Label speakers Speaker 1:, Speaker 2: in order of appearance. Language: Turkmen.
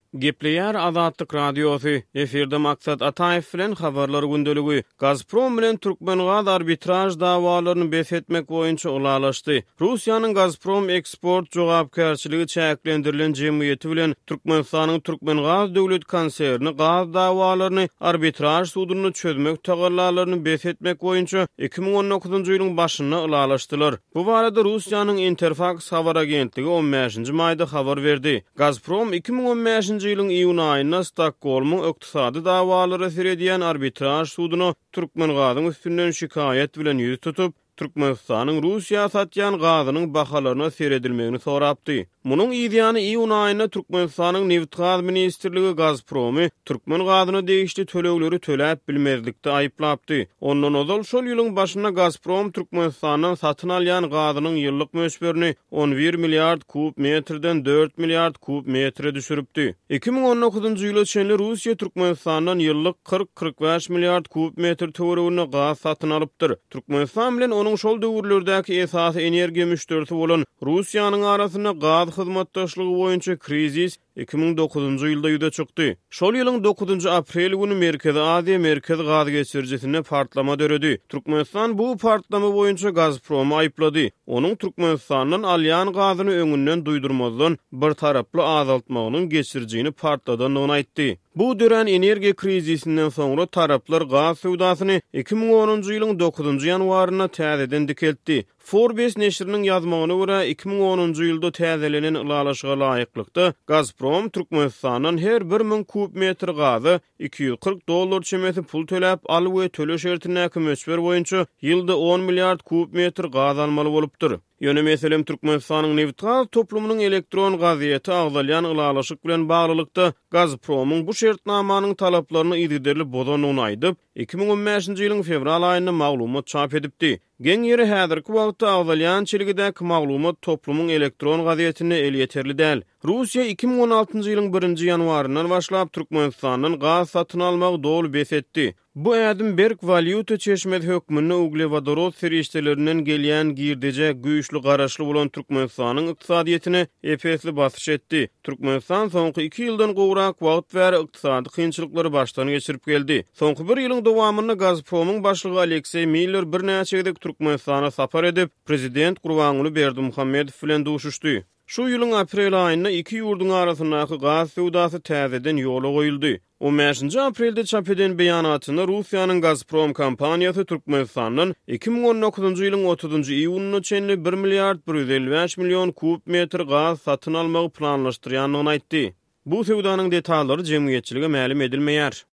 Speaker 1: Gepleýär Azatlyk radiosu. Eferde maksat Ataev bilen habarlar gündeligi. Gazprom bilen Türkmengaz arbitraj dawalaryny besetmek boýunça ulalaşdy. Russiýanyň Gazprom eksport jogapkärçiligi çäklendirilen jemgyýeti bilen Türkmenistanyň Türkmengaz döwlet konserni gaz dawalaryny arbitraj sudyny çözmek tagallalaryny besetmek boýunça 2019-njy ýylyň başynda ulalaşdylar. Bu barada Russiýanyň Interfax habar agentligi 15-nji maýda habar berdi. Gazprom 2015 ýylyň iýun aýynda Stokholmyň ykdysady dawalary serediýän arbitraj sudyny Türkmengazyň üstünden şikayet bilen ýüz tutup, Türkmenistanyň Russiýa satýan gazynyň bahalaryna seredilmegini sorapdy. Munyň ýa-da iýun aýynda Türkmenistanyň Neft gaz ministrligi Gazpromy Türkmen gazyny degişli tölegleri töläp bilmezlikde aýyplapdy. Ondan ozal şol ýylyň başynda Gazprom Türkmenistanyň satyn alýan gazynyň ýyllyk möçberini 11 milliard kub metrden 4 milliard kub metre düşüripdi. 2019-njy ýyla çenli Russiýa Türkmenistanyň ýyllyk 40-45 milliard kub metr töweregine gaz satyn alypdyr. Türkmenistan bilen onuň şol döwürlerdäki esasy energiýa müşterisi bolan Russiýanyň arasynda gaz hyzmatdaşlygy boýunça krizis 2009-njy ýylda ýüze çykdy. Şol ýylyň 9-njy aprel güni Merkezi Aziýa merkez gaz geçirjisine partlama döredi. Türkmenistan bu partlama boýunça Gazpromy aýplady. Onuň Türkmenistanyň alýan gazyny öňünden duýdurmazdan bir taraply azaltmagynyň geçirjini partladanlygyny aýtdy. Bu dören energiýa krizisinden soňra taraplar gaz sowdasyny 2010-njy ýylyň 9-njy ýanwaryna täzeden dikeltdi. Forbes neşriniň ýazmagyna görä 2010-njy ýylda täzelenen ulalaşyga laýyklykda Gazprom Türkmenistanyň her 1000 kub metr gazy $240 çemeti pul töläp alyp we töle şertine kömeçber boýunça ýylda 10 milliard kub metr gaz almaly bolupdyr. Ýöne meselem Türkmenistanyň neft gaz toplumynyň elektron gaziýeti agzalýan ulalaşyk bilen baglykda Gazpromyň bu şertnamanyň talaplaryny ýigderli bozanyny aýdyp 2015-nji ýylyň fevral aýynda maglumat çap edipdi. Geň ýeri häzirki wagtda agzalýan çeligidäki maglumat toplumyň elektron gaziýetine el ýeterli däl. Russiýa 2016-njy ýylyň 1-nji ýanwaryndan başlap Türkmenistanyň gaz satyn almagy dolu besetdi. Bu ädim berk valyuta çeşmedi hökmünde uglevodorod serişdelerinden gelýän girdeje güýçli garaşly bolan Türkmenistanyň ykdysadyetine epesli basyş etdi. Türkmenistan soňky 2 ýyldan gowrak wagt we ykdysady kynçylyklary başdan geçirip geldi. Soňky 1 ýylyň dowamynda Gazpromyň başlygy Aleksey Miller bir näçe gezek Türkmenistana sapar edip prezident Gurbanuly Berdimuhammedow bilen duşuşdy. Şu ýylyň aprel aýynda iki ýurduň arasyndaky gaz sowdasy täzeden ýola goýuldy. 15-nji aprelde çap eden beýanatynda Russiýanyň Gazprom kompaniýasy Türkmenistanyň 2019-njy ýylyň 30-njy iýunyna çenli 1 milliard 155 million kub metr gaz satyn almagy planlaşdyrýanlygyny aýtdy. Bu sowdanyň detallary jemgyýetçilige ma'lum edilmeýär.